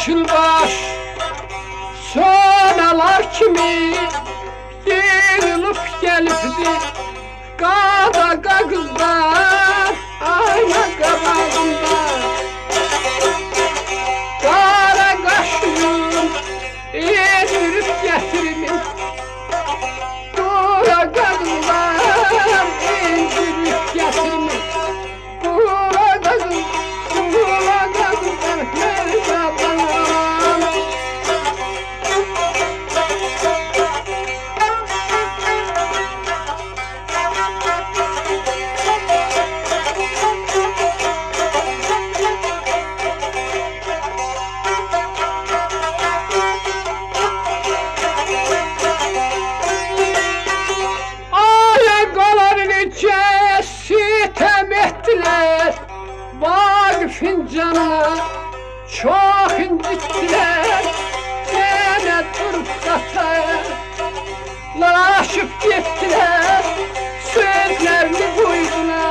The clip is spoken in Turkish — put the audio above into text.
yeşilbaş sonalar kimi yığılıp gelipdi qadaqa qızlar ayna qabağında. Qara qaşım yedirib gətirmiş qara qızlar yedirib gətirmiş qara qızlar merhabalar. Sitem ettiler Vagif'in canına çok incittiler. Gene durup katarlaşıp gittiler. Sözlerini koydular.